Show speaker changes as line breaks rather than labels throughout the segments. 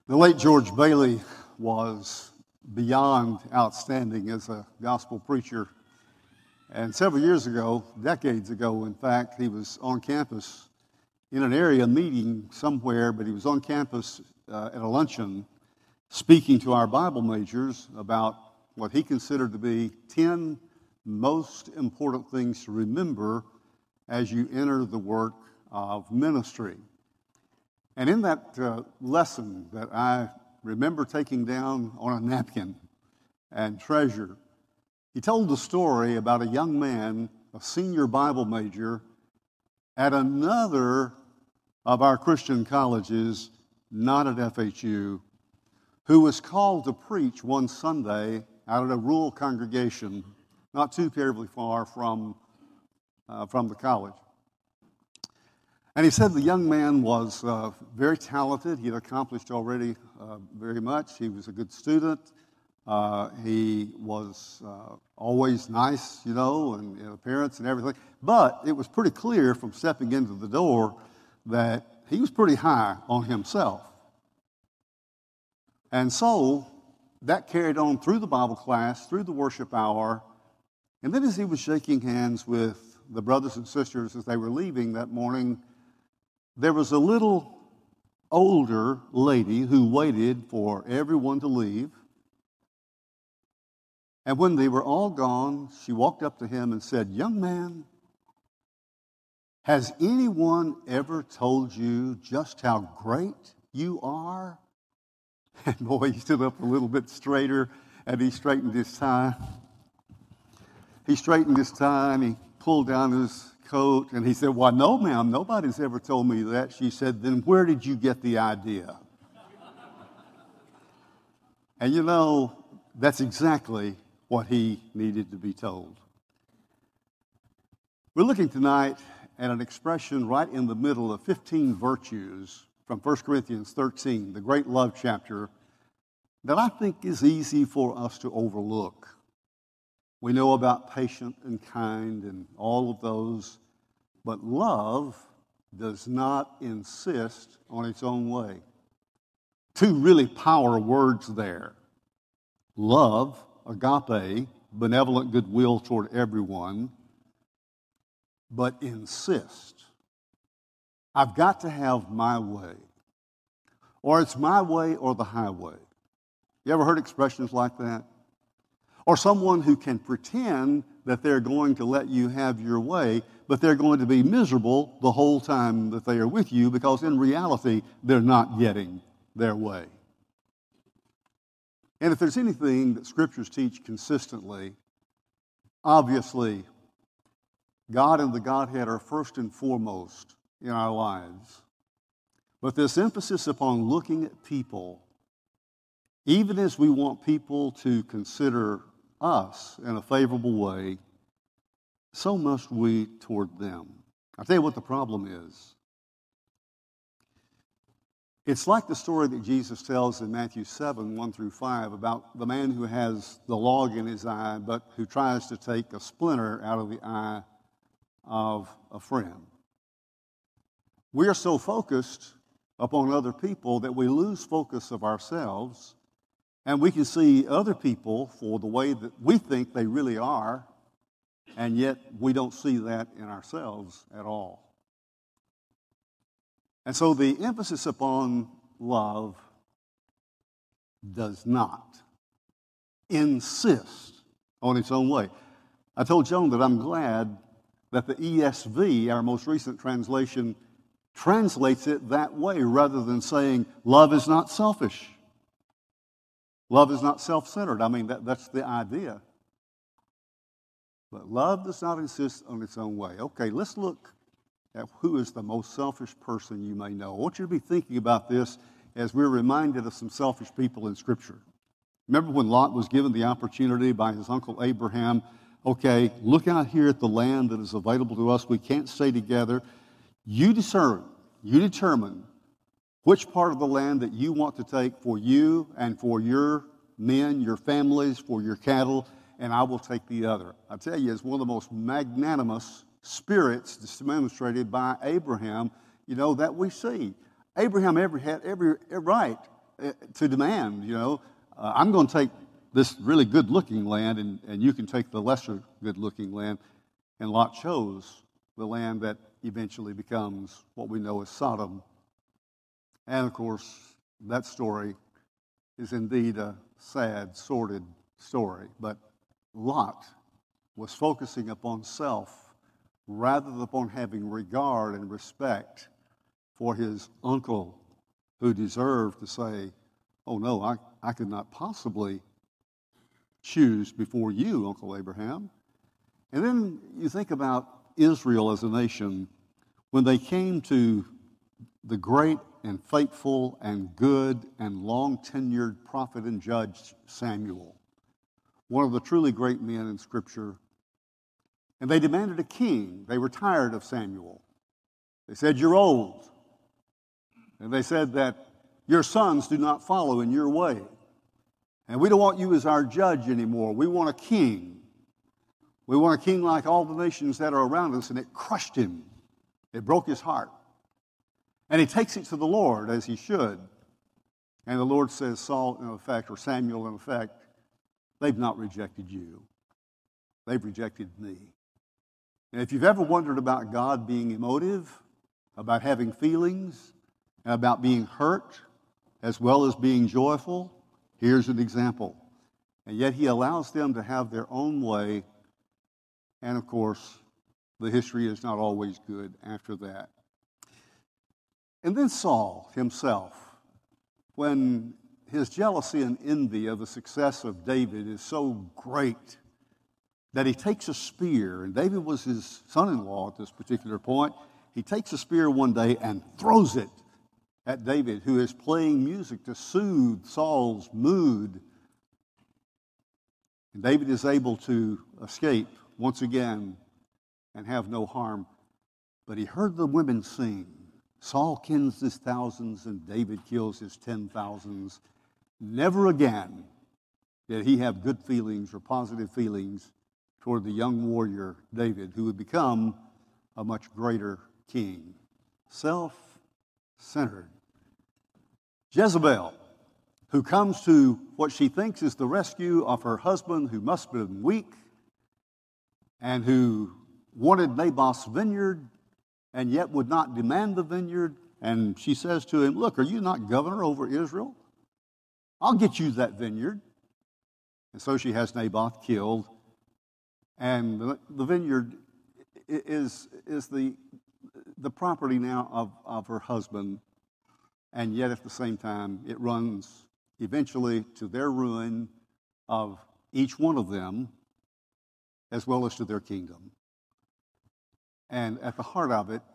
The late George Bailey was beyond outstanding as a gospel preacher. And several years ago, decades ago, in fact, he was on campus in an area meeting somewhere, but he was on campus at a luncheon speaking to our Bible majors about what he considered to be 10 most important things to remember as you enter the work of ministry. And in that lesson that I remember taking down on a napkin and treasure, he told the story about a young man, a senior Bible major, at another of our Christian colleges, not at FHU, who was called to preach one Sunday out at a rural congregation not too terribly far from the college. And he said the young man was very talented. He had accomplished already very much. He was a good student. He was always nice, in appearance and everything. But it was pretty clear from stepping into the door that he was pretty high on himself. And so that carried on through the Bible class, through the worship hour. And then as he was shaking hands with the brothers and sisters as they were leaving that morning, there was a little older lady who waited for everyone to leave. And when they were all gone, she walked up to him and said, "Young man, has anyone ever told you just how great you are?" And boy, he stood up a little bit straighter and he straightened his tie. He straightened his tie and he pulled down his coat and he said, "Why, no, ma'am, nobody's ever told me that." She said, "Then where did you get the idea?" And that's exactly what he needed to be told. We're looking tonight at an expression right in the middle of 15 virtues from 1 Corinthians 13, the great love chapter, that I think is easy for us to overlook. We know about patient and kind and all of those, but love does not insist on its own way. Two really power words there. Love, agape, benevolent goodwill toward everyone, but insist. I've got to have my way. Or it's my way or the highway. You ever heard expressions like that? Or someone who can pretend that they're going to let you have your way, but they're going to be miserable the whole time that they are with you because in reality, they're not getting their way. And if there's anything that scriptures teach consistently, obviously, God and the Godhead are first and foremost in our lives. But this emphasis upon looking at people, even as we want people to consider us in a favorable way, so must we toward them. I'll tell you what the problem is. It's like the story that Jesus tells in Matthew 7, 1 through 5, about the man who has the log in his eye, but who tries to take a splinter out of the eye of a friend. We are so focused upon other people that we lose focus of ourselves, and we can see other people for the way that we think they really are, and yet we don't see that in ourselves at all. And so the emphasis upon love does not insist on its own way. I told Joan that I'm glad that the ESV, our most recent translation, translates it that way rather than saying love is not selfish. Love is not self-centered. I mean, that's the idea. But love does not insist on its own way. Okay, let's look at who is the most selfish person you may know. I want you to be thinking about this as we're reminded of some selfish people in Scripture. Remember when Lot was given the opportunity by his uncle Abraham, okay, look out here at the land that is available to us. We can't stay together. You determine which part of the land that you want to take for you and for your men, your families, for your cattle, and I will take the other. I tell you, it's one of the most magnanimous spirits that's demonstrated by Abraham, that we see. Abraham had every right to demand, I'm going to take this really good-looking land, and you can take the lesser good-looking land. And Lot chose the land that eventually becomes what we know as Sodom. And, of course, that story is indeed a sad, sordid story. But Lot was focusing upon self rather than upon having regard and respect for his uncle, who deserved to say, oh, no, I could not possibly choose before you, Uncle Abraham. And then you think about Israel as a nation. When they came to the great and faithful and good and long-tenured prophet and judge Samuel, one of the truly great men in Scripture, and they demanded a king. They were tired of Samuel. They said, you're old. And they said that your sons do not follow in your way. And we don't want you as our judge anymore. We want a king. We want a king like all the nations that are around us. And it crushed him. It broke his heart. And he takes it to the Lord, as he should. And the Lord says, Saul, in effect, or Samuel, in effect, they've not rejected you. They've rejected me. And if you've ever wondered about God being emotive, about having feelings, and about being hurt, as well as being joyful, here's an example. And yet he allows them to have their own way. And, of course, the history is not always good after that. And then Saul himself, when his jealousy and envy of the success of David is so great that he takes a spear, and David was his son-in-law at this particular point. He takes a spear one day and throws it at David, who is playing music to soothe Saul's mood. And David is able to escape once again and have no harm. But he heard the women sing, Saul kills his thousands and David kills his 10,000s. Never again did he have good feelings or positive feelings toward the young warrior David, who would become a much greater king. Self-centered. Jezebel, who comes to what she thinks is the rescue of her husband, who must have been weak, and who wanted Naboth's vineyard, and yet would not demand the vineyard. And she says to him, look, are you not governor over Israel? I'll get you that vineyard. And so she has Naboth killed. And the vineyard is the property now of her husband. And yet at the same time, it runs eventually to their ruin of each one of them, as well as to their kingdom. And at the heart of it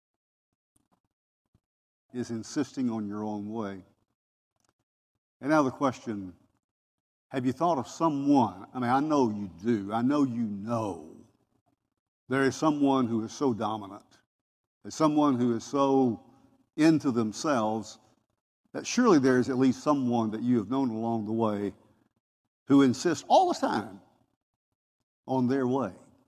is insisting on your own way. And now the question, have you thought of someone? I mean, I know you do. I know you know. There is someone who is so dominant. There's someone who is so into themselves that surely there is at least someone that you have known along the way who insists all the time on their way.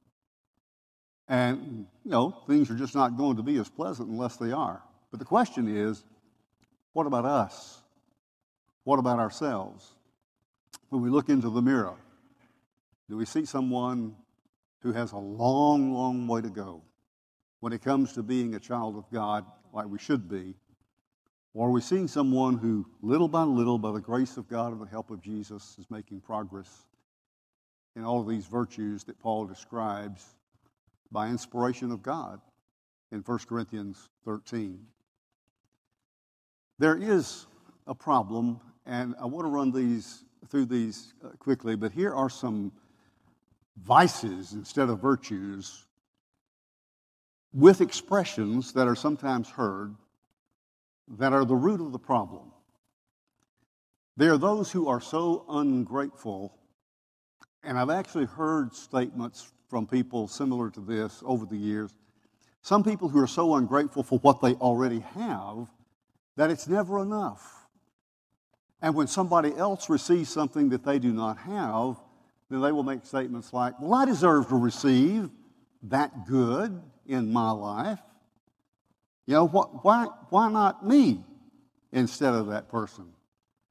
And, things are just not going to be as pleasant unless they are. But the question is, what about us? What about ourselves? When we look into the mirror, do we see someone who has a long, long way to go when it comes to being a child of God like we should be? Or are we seeing someone who, little by little, by the grace of God and the help of Jesus, is making progress in all of these virtues that Paul describes by inspiration of God in 1 Corinthians 13. There is a problem, and I want to run through these quickly, but here are some vices instead of virtues with expressions that are sometimes heard that are the root of the problem. There are those who are so ungrateful, and I've actually heard statements from people similar to this over the years. Some people who are so ungrateful for what they already have that it's never enough. And when somebody else receives something that they do not have, then they will make statements like, well, I deserve to receive that good in my life. Why not me instead of that person?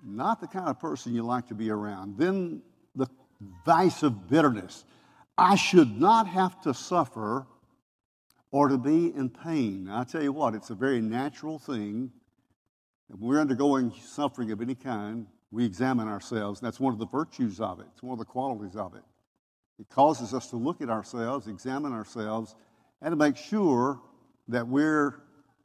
not the kind of person you like to be around. Then the vice of bitterness. I should not have to suffer or to be in pain. Now, I tell you what, it's a very natural thing. If we're undergoing suffering of any kind, we examine ourselves. That's one of the virtues of it. It's one of the qualities of it. It causes us to look at ourselves, examine ourselves, and to make sure that we're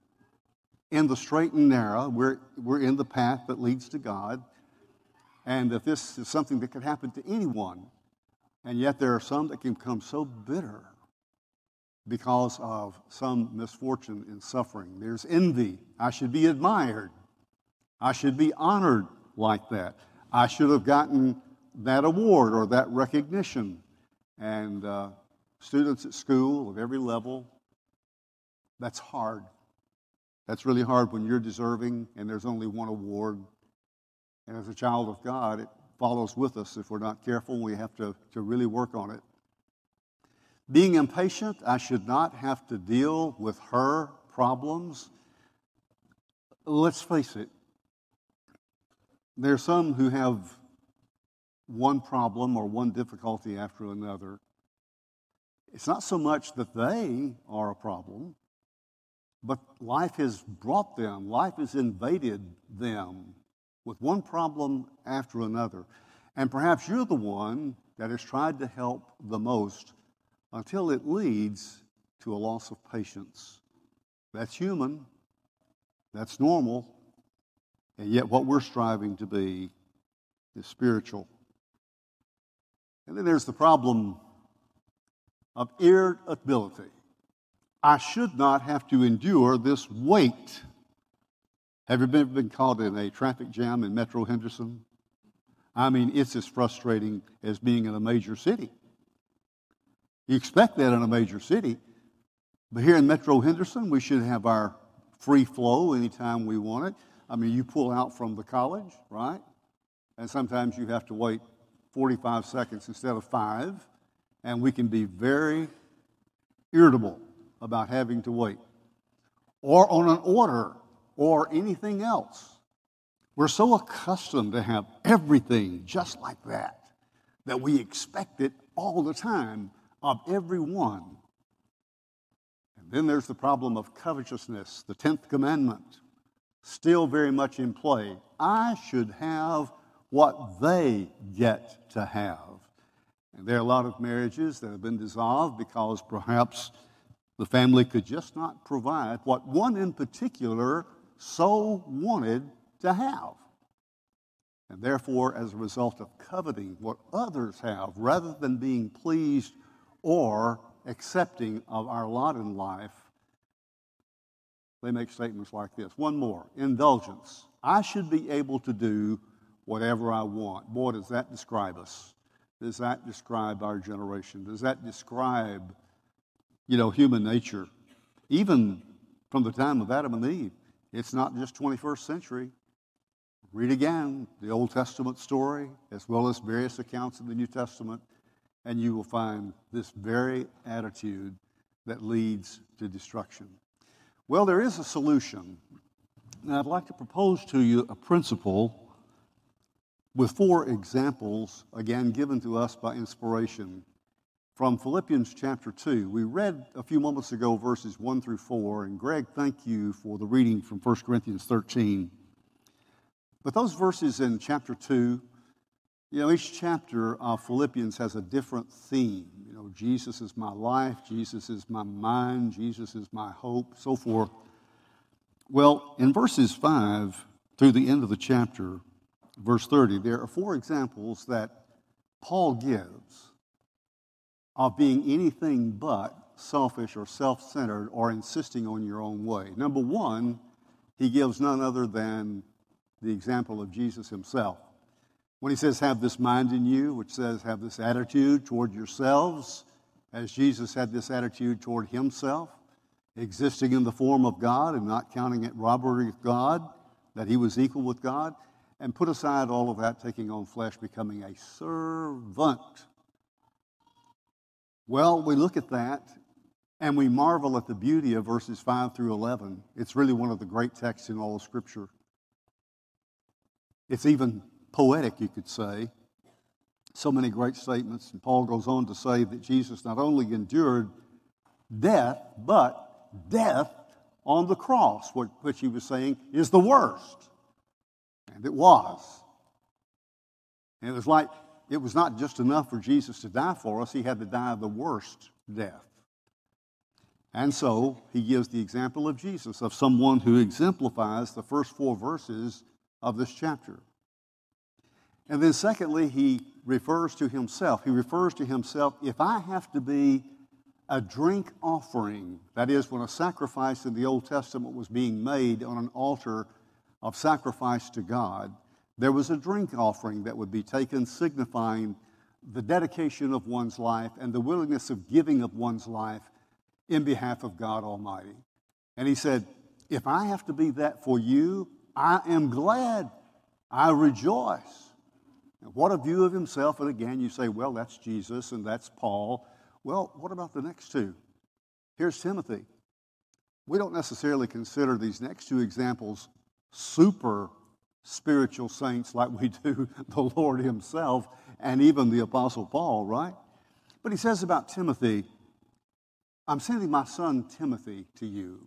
in the straight and narrow, we're in the path that leads to God, and that this is something that could happen to anyone. And yet there are some that can become so bitter because of some misfortune and suffering. There's envy. I should be admired. I should be honored like that. I should have gotten that award or that recognition. And students at school of every level, that's hard. That's really hard when you're deserving and there's only one award. And as a child of God, it follows with us if we're not careful. We have to really work on it. Being impatient, I should not have to deal with her problems. Let's face it, there are some who have one problem or one difficulty after another. It's not so much that they are a problem, but life has brought them, life has invaded them with one problem after another. And perhaps you're the one that has tried to help the most until it leads to a loss of patience. That's human, that's normal, and yet what we're striving to be is spiritual. And then there's the problem of irritability. I should not have to endure this wait. Have you been caught in a traffic jam in Metro Henderson? I mean, it's as frustrating as being in a major city. You expect that in a major city, but here in Metro Henderson, we should have our free flow anytime we want it. I mean, you pull out from the college, right? And sometimes you have to wait 45 seconds instead of 5, and we can be very irritable about having to wait. Or on an order, or anything else. We're so accustomed to have everything just like that we expect it all the time of everyone. And then there's the problem of covetousness, the 10th commandment, still very much in play. I should have what they get to have. And there are a lot of marriages that have been dissolved because perhaps the family could just not provide what one in particular so wanted to have. And therefore, as a result of coveting what others have, rather than being pleased or accepting of our lot in life, they make statements like this. One more, indulgence. I should be able to do whatever I want. Boy, does that describe us. Does that describe our generation? Does that describe, human nature? Even from the time of Adam and Eve, it's not just 21st century. Read again the Old Testament story as well as various accounts of the New Testament, and you will find this very attitude that leads to destruction. Well, there is a solution. And I'd like to propose to you a principle with 4 examples, again, given to us by inspiration from Philippians chapter 2. We read a few moments ago verses 1 through 4, and Greg, thank you for the reading from 1 Corinthians 13. But those verses in chapter 2, each chapter of Philippians has a different theme. Jesus is my life, Jesus is my mind, Jesus is my hope, so forth. Well, in verses 5 through the end of the chapter, verse 30, there are 4 examples that Paul gives of being anything but selfish or self-centered or insisting on your own way. Number 1, he gives none other than the example of Jesus himself. When he says, have this mind in you, which says, have this attitude toward yourselves, as Jesus had this attitude toward himself, existing in the form of God and not counting it robbery with God, that he was equal with God, and put aside all of that, taking on flesh, becoming a servant. Well, we look at that, and we marvel at the beauty of verses 5 through 11. It's really one of the great texts in all of Scripture. It's even poetic, you could say. So many great statements. And Paul goes on to say that Jesus not only endured death, but death on the cross, which he was saying is the worst. And it was. And it was like, it was not just enough for Jesus to die for us, he had to die the worst death. And so he gives the example of Jesus, of someone who exemplifies the first 4 verses of this chapter. And then secondly, he refers to himself. He refers to himself, if I have to be a drink offering, that is, when a sacrifice in the Old Testament was being made on an altar of sacrifice to God, there was a drink offering that would be taken, signifying the dedication of one's life and the willingness of giving of one's life in behalf of God Almighty. And he said, if I have to be that for you, I am glad. I rejoice. And what a view of himself. And again, you say, well, that's Jesus and that's Paul. Well, what about the next two? Here's Timothy. We don't necessarily consider these next 2 examples super spiritual saints like we do the Lord himself and even the Apostle Paul, right? But he says about Timothy, I'm sending my son Timothy to you,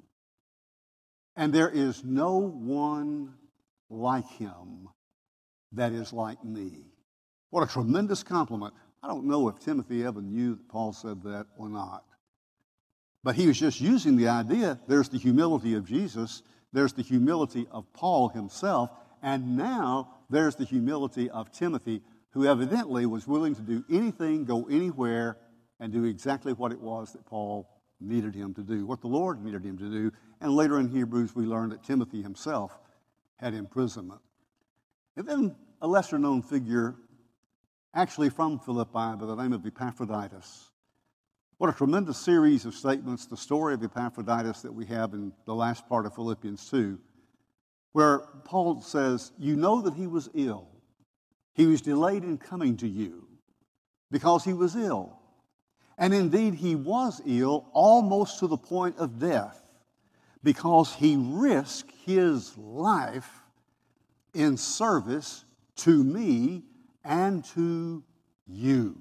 and there is no one like him that is like me. What a tremendous compliment. I don't know if Timothy ever knew that Paul said that or not. But he was just using the idea, there's the humility of Jesus, there's the humility of Paul himself, and now there's the humility of Timothy, who evidently was willing to do anything, go anywhere, and do exactly what it was that Paul needed him to do, what the Lord needed him to do. And later in Hebrews, we learn that Timothy himself had imprisonment. And then a lesser-known figure, actually from Philippi, by the name of Epaphroditus. What a tremendous series of statements, the story of Epaphroditus that we have in the last part of Philippians 2, where Paul says, you know that he was ill. He was delayed in coming to you because he was ill. And indeed, he was ill almost to the point of death because he risked his life in service to me and to you.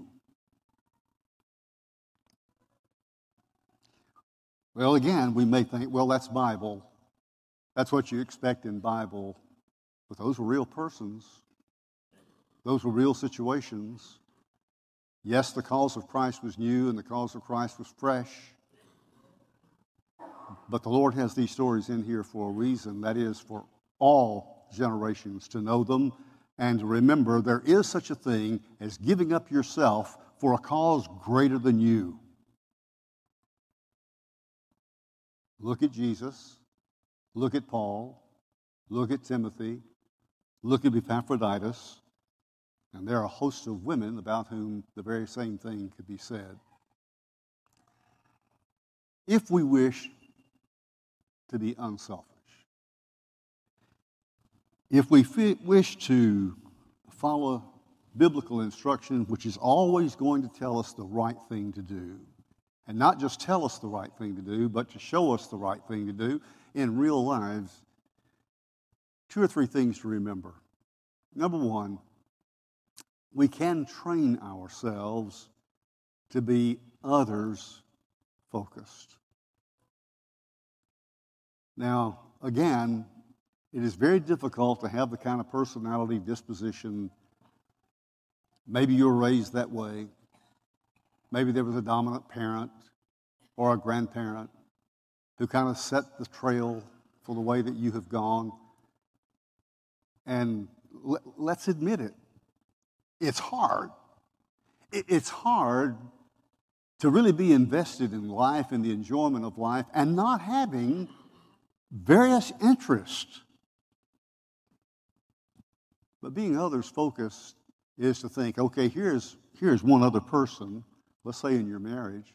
Well, again, we may think, well, that's Bible. That's what you expect in Bible. But those were real persons. Those were real situations. Yes, the cause of Christ was new and the cause of Christ was fresh. But the Lord has these stories in here for a reason. That is, for all generations to know them and to remember there is such a thing as giving up yourself for a cause greater than you. Look at Jesus. Look at Paul. Look at Timothy. Look at Epaphroditus. And there are a host of women about whom the very same thing could be said. If we wish to be unselfish, if we wish to follow biblical instruction, which is always going to tell us the right thing to do, and not just tell us the right thing to do, but to show us the right thing to do in real lives, 2 or 3 things to remember. Number one, we can train ourselves to be others-focused. Now, again, it is very difficult to have the kind of personality, disposition. Maybe you were raised that way. Maybe there was a dominant parent or a grandparent who kind of set the trail for the way that you have gone. And let's admit it. It's hard. It's hard to really be invested in life and the enjoyment of life and not having various interests. But being others-focused is to think, okay, here's one other person, let's say in your marriage.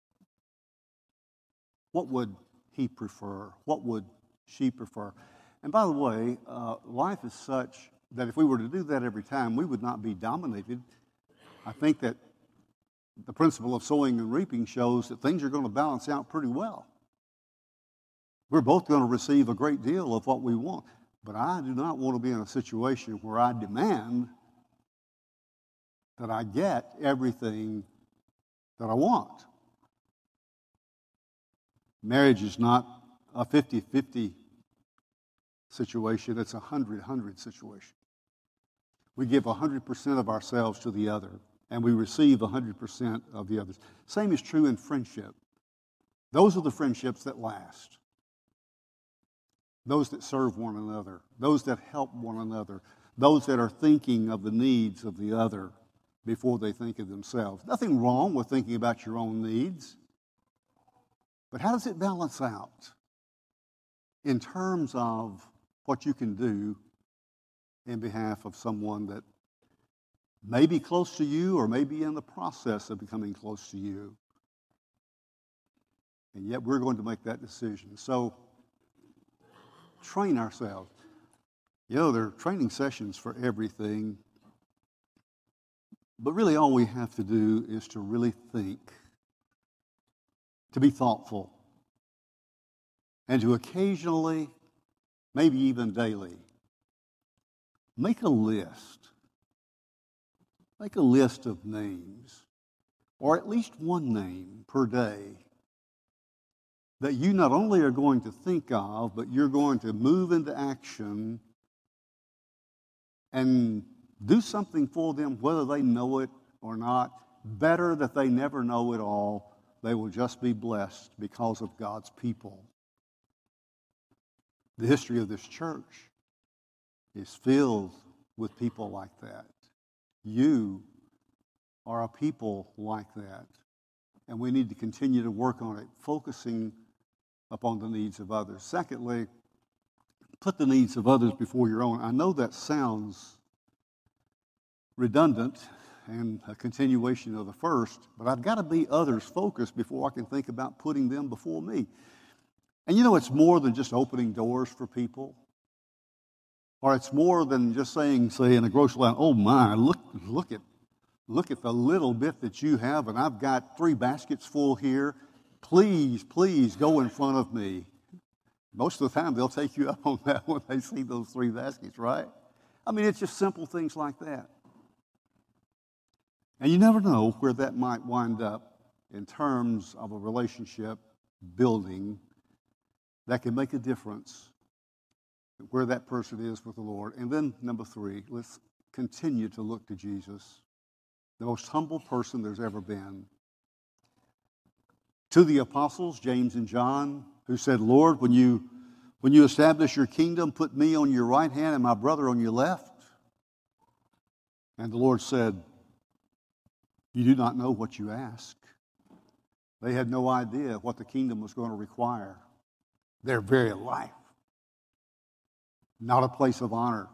What would he prefer? What would she prefer? And by the way, life is such that if we were to do that every time, we would not be dominated. I think that the principle of sowing and reaping shows that things are going to balance out pretty well. We're both going to receive a great deal of what we want. But I do not want to be in a situation where I demand that I get everything that I want. Marriage is not a 50-50 situation, it's a 100-100 situation. We give 100% of ourselves to the other, and we receive 100% of the others. Same is true in friendship. Those are the friendships that last. Those that serve one another, those that help one another, those that are thinking of the needs of the other before they think of themselves. Nothing wrong with thinking about your own needs, but how does it balance out in terms of what you can do in behalf of someone that may be close to you or may be in the process of becoming close to you? And yet we're going to make that decision. So train ourselves. You know, there are training sessions for everything, but really all we have to do is to really think, to be thoughtful, and to occasionally, maybe even daily, make a list. Make a list of names, or at least one name per day, that you not only are going to think of, but you're going to move into action and do something for them, whether they know it or not. Better that they never know it all. They will just be blessed because of God's people. The history of this church is filled with people like that. You are a people like that. And we need to continue to work on it, focusing upon the needs of others. Secondly, put the needs of others before your own. I know that sounds redundant and a continuation of the first, but I've got to be others focused before I can think about putting them before me. And you know, it's more than just opening doors for people. Or it's more than just saying, say, in a grocery line, oh my, look at the little bit that you have, and I've got 3 baskets full here. Please go in front of me. Most of the time they'll take you up on that when they see those 3 baskets, right? I mean, it's just simple things like that. And you never know where that might wind up in terms of a relationship building that can make a difference where that person is with the Lord. And then number 3, let's continue to look to Jesus, the most humble person there's ever been. To the apostles, James and John, who said, Lord, when you establish your kingdom, put me on your right hand and my brother on your left. And the Lord said, you do not know what you ask. They had no idea what the kingdom was going to require. Their very life. Not a place of honor.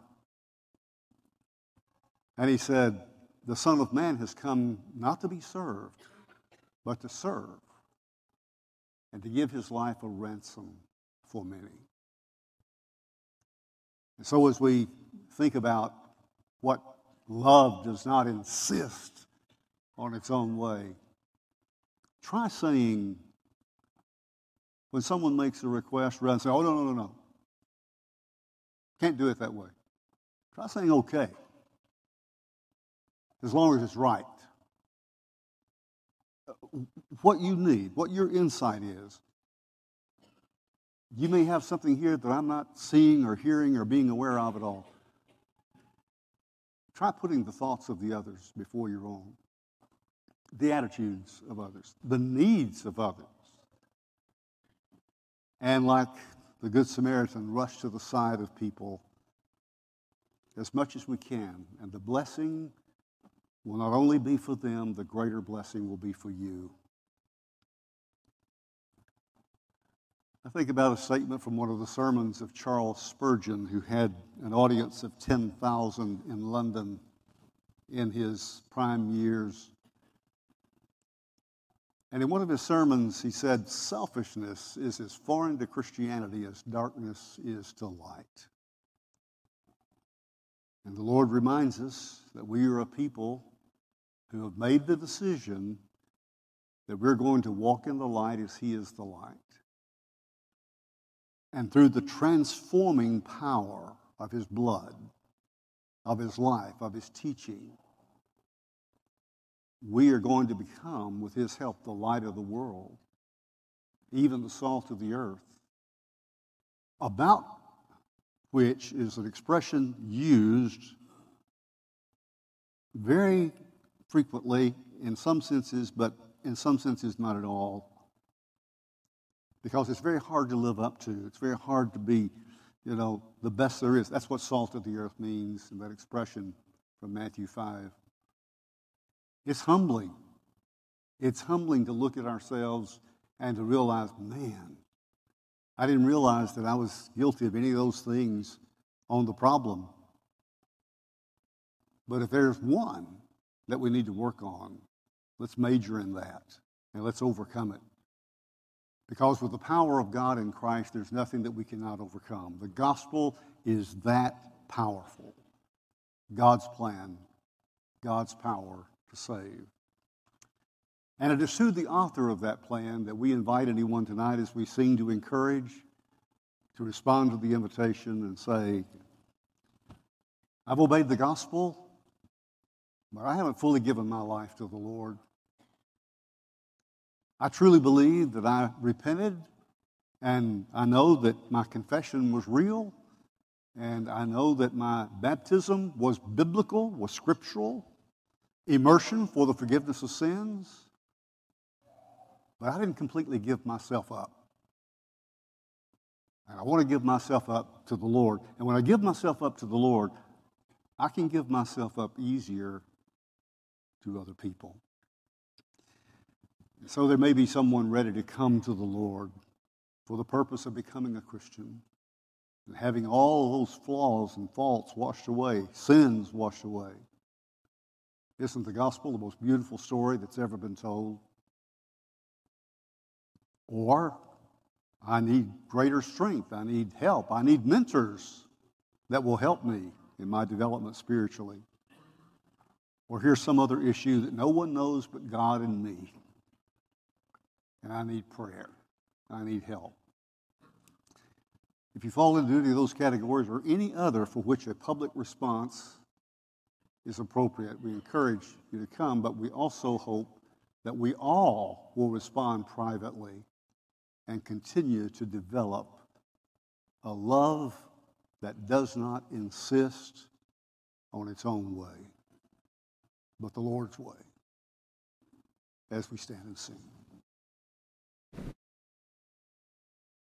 And he said, the Son of Man has come not to be served, but to serve, and to give his life a ransom for many. And so as we think about what love does not insist on its own way, try saying, when someone makes a request, rather than say, oh, no. Can't do it that way. Try saying okay, as long as it's right. What you need, what your insight is. You may have something here that I'm not seeing or hearing or being aware of at all. Try putting the thoughts of the others before your own, the attitudes of others, the needs of others. And like the Good Samaritan, rush to the side of people as much as we can. And the blessing will not only be for them, the greater blessing will be for you. I think about a statement from one of the sermons of Charles Spurgeon, who had an audience of 10,000 in London in his prime years. And in one of his sermons, he said, selfishness is as foreign to Christianity as darkness is to light. And the Lord reminds us that we are a people who have made the decision that we're going to walk in the light as he is the light. And through the transforming power of his blood, of his life, of his teaching, we are going to become, with his help, the light of the world, even the salt of the earth, about which is an expression used very frequently in some senses, but in some senses not at all. Because it's very hard to live up to. It's very hard to be, the best there is. That's what salt of the earth means in that expression from Matthew 5. It's humbling. It's humbling to look at ourselves and to realize, man, I didn't realize that I was guilty of any of those things on the problem. But if there's one that we need to work on, let's major in that and let's overcome it. Because with the power of God in Christ, there's nothing that we cannot overcome. The gospel is that powerful. God's plan, God's power to save. And it is to the author of that plan that we invite anyone tonight as we sing to encourage, to respond to the invitation and say, I've obeyed the gospel, but I haven't fully given my life to the Lord. I truly believe that I repented, and I know that my confession was real, and I know that my baptism was biblical, was scriptural, immersion for the forgiveness of sins, but I didn't completely give myself up. And I want to give myself up to the Lord. And when I give myself up to the Lord, I can give myself up easier to other people. And so there may be someone ready to come to the Lord for the purpose of becoming a Christian and having all of those flaws and faults washed away, sins washed away. Isn't the gospel the most beautiful story that's ever been told? Or I need greater strength. I need help. I need mentors that will help me in my development spiritually. Or here's some other issue that no one knows but God and me. And I need prayer. I need help. If you fall into any of those categories or any other for which a public response is appropriate, we encourage you to come, but we also hope that we all will respond privately and continue to develop a love that does not insist on its own way, but the Lord's way, as we stand and sing.